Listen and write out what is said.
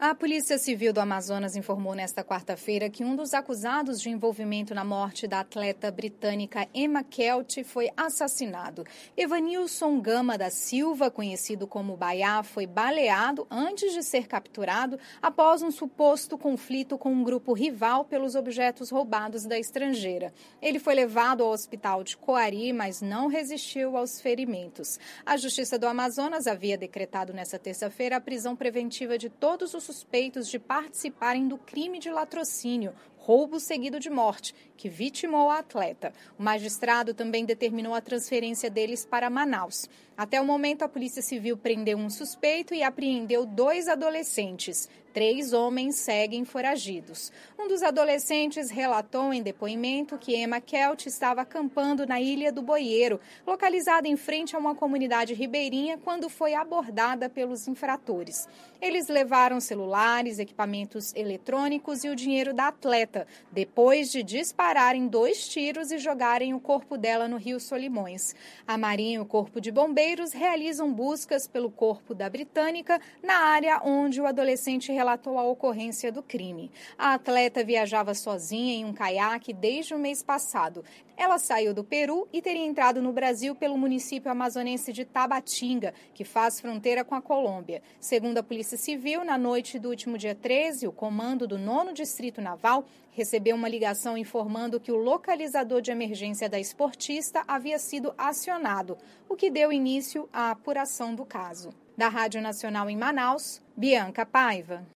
A Polícia Civil do Amazonas informou nesta quarta-feira que um dos acusados de envolvimento na morte da atleta britânica Emma Kelty foi assassinado. Evanilson Gama da Silva, conhecido como Baiá, foi baleado antes de ser capturado após um suposto conflito com um grupo rival pelos objetos roubados da estrangeira. Ele foi levado ao hospital de Coari, mas não resistiu aos ferimentos. A Justiça do Amazonas havia decretado nesta terça-feira a prisão preventiva de todos os suspeitos de participarem do crime de latrocínio, roubo seguido de morte, que vitimou a atleta. O magistrado também determinou a transferência deles para Manaus. Até o momento, a Polícia Civil prendeu um suspeito e apreendeu 2 adolescentes. 3 homens seguem foragidos. Um dos adolescentes relatou em depoimento que Emma Kelty estava acampando na Ilha do Boieiro, localizada em frente a uma comunidade ribeirinha, quando foi abordada pelos infratores. Eles levaram celulares, equipamentos eletrônicos e o dinheiro da atleta, depois de dispararem 2 tiros e jogarem o corpo dela no Rio Solimões. A Marinha e o Corpo de Bombeiros realizam buscas pelo corpo da britânica na área onde o adolescente relatou a ocorrência do crime. A atleta viajava sozinha em um caiaque desde o mês passado. Ela saiu do Peru e teria entrado no Brasil pelo município amazonense de Tabatinga, que faz fronteira com a Colômbia. Segundo a Polícia Civil, na noite do último dia 13, o comando do 9º Distrito Naval recebeu uma ligação informando que o localizador de emergência da esportista havia sido acionado, o que deu início à apuração do caso. Da Rádio Nacional em Manaus, Bianca Paiva.